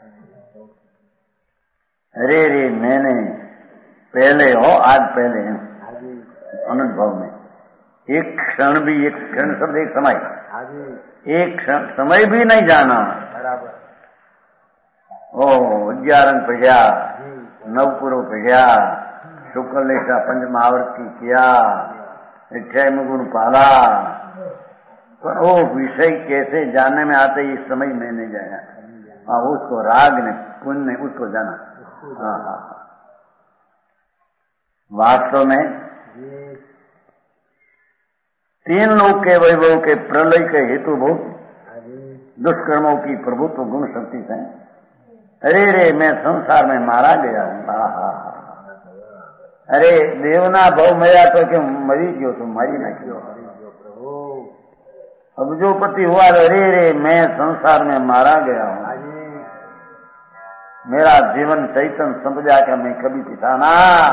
अरे रे, मैंने पहले हो, आज पहले अनुभव में एक क्षण भी, एक क्षण शब्द एक समय, एक क्षण समय भी नहीं जाना। बराबर। ओ अज्ञारंग पढ़िया, नवपुरो पढ़िया, शुक्ल लेखा पंच महावर्ती किया, अठाई गुण पाला, पर वो विषय कैसे जानने में आते इस समय में नहीं जाया। हाँ, उसको राग ने पुण्य ने उसको जाना। हाँ हाँ, वास्तव में तीन लोक के वैभव के प्रलय के हेतु बहुत दुष्कर्मों की प्रभुत्व गुण शक्ति से, अरे रे मैं संसार में मारा गया हूँ। हाँ हाँ हाँ, अरे देवना भाव मया तो क्यों मरी गयो, तुम मरी ना क्यों। अब जो पति हुआ, अरे रे मैं संसार में मारा गया हूँ, मेरा जीवन चैतन्य संपदा का मैं कभी पिताना।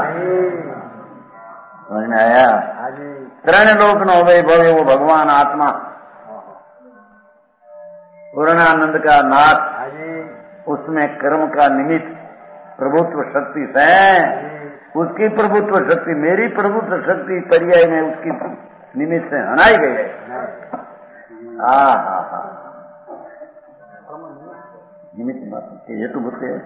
समझ में आया? त्रण लोक नो वैभव वो भगवान आत्मा पूर्णानंद का नाथ, उसमें कर्म का निमित्त प्रभुत्व शक्ति से, उसकी प्रभुत्व शक्ति मेरी प्रभुत्व शक्ति पर्याय में उसकी निमित्त से हनाई गई है। हाँ हाँ हाँ, निमित्त के हेतुभूत है,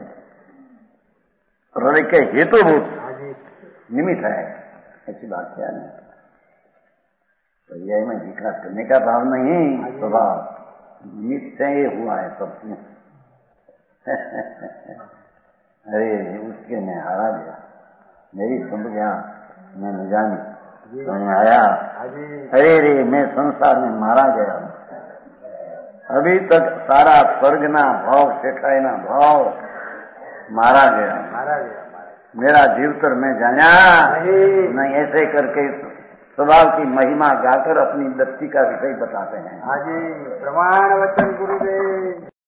प्रलय के हेतुभूत निमित्त है, ऐसी बात क्या नहीं। पर्याय में विकास करने का भाव नहीं, स्वभाव निमित्त से ये हुआ है सब। अरे उसके मैं हारा गया, मेरी संपदा मैं न जानी। समझ में आया? अरे रे मैं संसार में मारा गया हूँ, अभी तक सारा स्वर्ग ना भाव, शेखाई ना भाव मारा गया, मारा गया। मेरा जीवतर में जाया नहीं, ऐसे करके स्वभाव की महिमा गाकर अपनी दृष्टि का विषय बताते हैं। हाँ जी, प्रमाण वचन गुरुदेव।